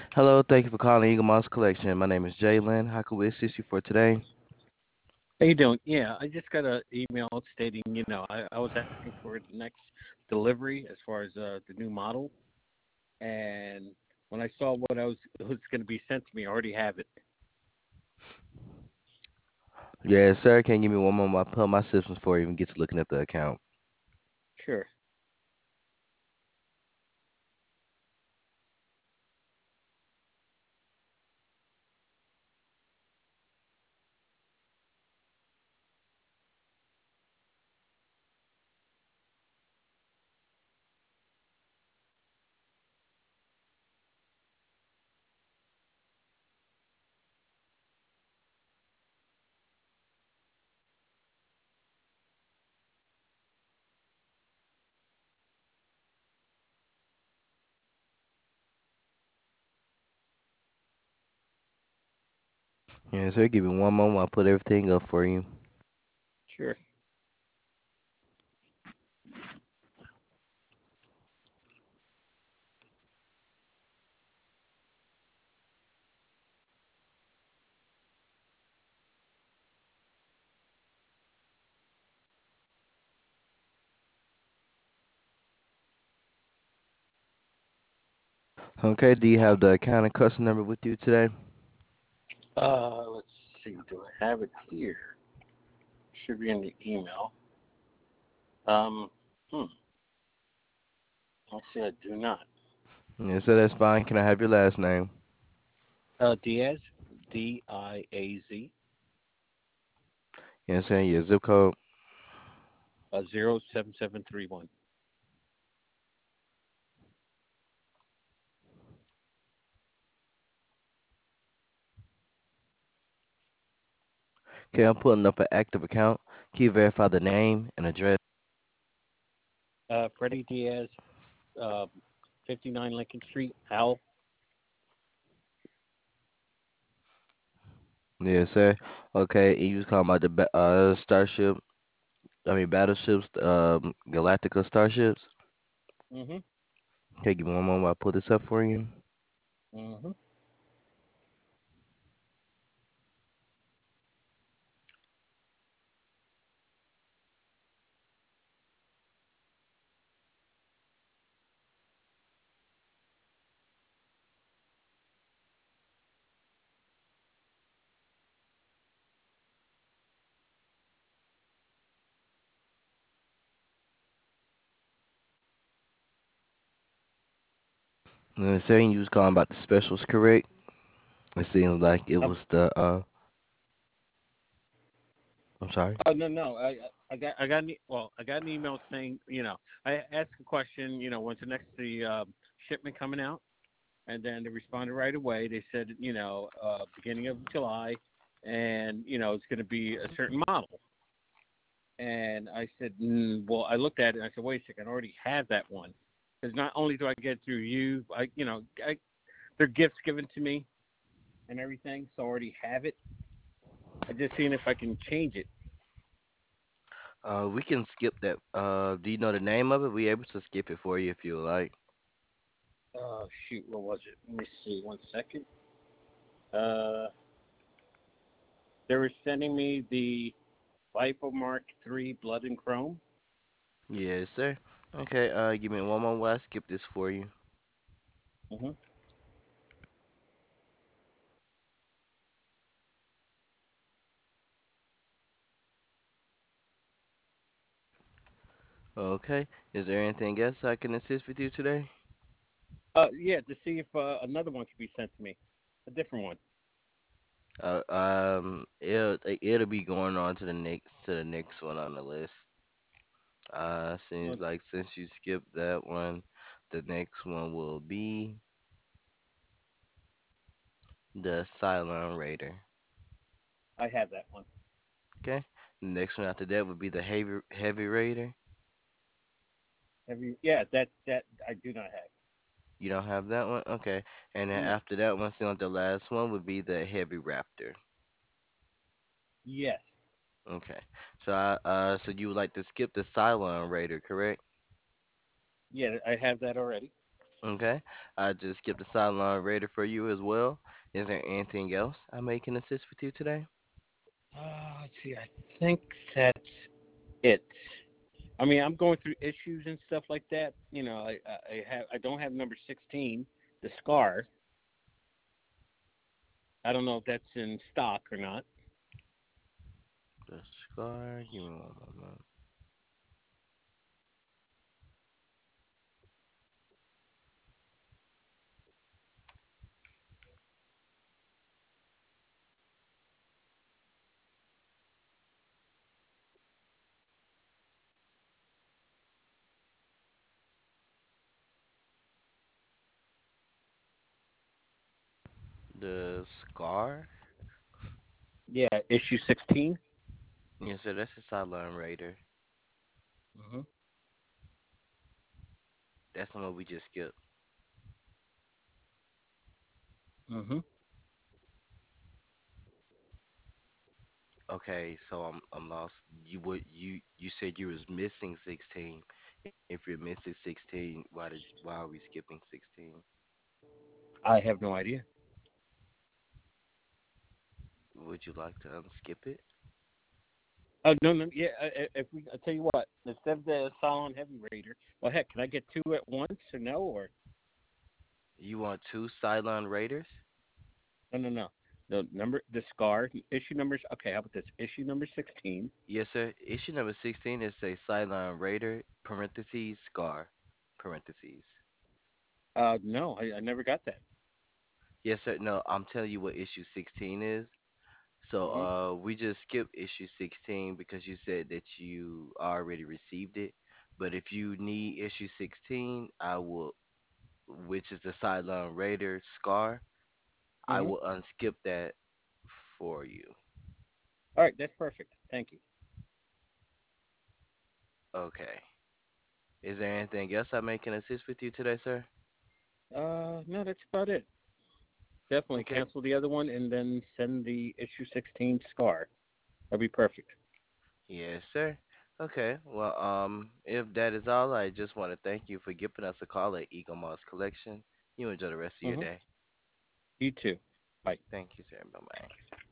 Hello, thank you for calling Eagle Mouse Collection. My name is Jalen. How can we assist you for today? How you doing? Yeah, I just got an email stating, I was asking for the next delivery as far as the new model, and when I saw what I was going to be sent to me, I already have it. Yes, sir. Can you give me one moment? I'll pull up my systems before you even get to looking at the account. Sure, Yes, sir. Give me one moment. I'll put everything up for you. sure. Okay, do you have the account and custom number with you today? Let's see. Do I have it here? Should be in the email. Um, hmm. Actually, I do not. Yes, sir. That's fine. Can I have your last name? Diaz, Diaz, Yes, sir. Your zip code. 07731. Okay, I'm putting up an active account. Can you verify the name and address? Freddie Diaz, uh, 59 Lincoln Street, Howell. Yes, sir. Okay, and you was calling about the Starship. I mean, battleships. Galactica starships. Mm-hmm. Okay, give me one moment. I'll pull this up for you. Mm-hmm. Saying you was calling about the specials, correct? It seems like it was the I'm sorry. Oh no no I got an email saying I asked a question when's the next shipment coming out, and then they responded right away. They said beginning of July, and it's going to be a certain model. And I said, well, I looked at it and I said, wait a second, I already have that one, because not only do I get it through you, they're gifts given to me and everything, so I already have it. I just seeing if I can change it. We can skip that. Do you know the name of it? We able to skip it for you if you like. Oh shoot, what was it? Let me see. 1 second. Uh, they were sending me the LiPo Mark III Blood and Chrome. Yes, sir. Okay. Give me one more while I skip this for you. Hmm. Okay. Is there anything else I can assist with you today? Yeah, to see if another one could be sent to me, a different one. It'll be going on to the next one on the list. Seems Look, like since you skipped that one, the next one will be the Cylon Raider. I have that one. Okay. The next one after that would be the Heavy Raider. Have you? Yeah, that I do not have. You don't have that one? Okay. And then No. after that one, still the last one would be the Heavy Raptor. Yes. Okay. So you would like to skip the Cylon Raider, correct? Yeah, I have that already. Okay. I just skipped the sideline raider for you as well. Is there anything else I may can assist with you today? Let's see. I think that's it. I mean, I'm going through issues and stuff like that. You know, I don't have number 16, the Scar. I don't know if that's in stock or not. The scar. Give me one moment. The scar. Yeah, issue 16. Yes, sir. That's the sideline raider. Mhm. That's the one we just skipped. Mhm. Okay, so I'm lost. You said you was missing 16. If you're missing 16, why are we skipping 16? I have no idea. Would you like to unskip it? Oh no, no, yeah. If we, I tell you what, instead of the Solon Heavy Raider, well, heck, can I get two at once or no? Or You want two sideline raiders? no, no, no. The Scar issue numbers. Okay, how about this? Issue number 16. Yes, sir. Issue number 16 is a sideline raider, parentheses, scar, parentheses. No, I never got that. Yes, sir. No, I'm telling you what issue 16 is. So, Mhm. we just skipped issue 16 because you said that you already received it. But if you need issue 16, which is the sideline raider scar, I Mhm. will unskip that for you. All right, that's perfect. Thank you. Okay. Is there anything else I may can assist with you today, sir? No, that's about it. Definitely Okay. cancel the other one and then send the issue 16 Scar. That'd be perfect. Yes, sir. Okay. Well, if that is all, I just want to thank you for giving us a call at Eagle Moss Collection. You enjoy the rest of your Mhm. day. You too. Bye. Thank you, sir. Bye bye.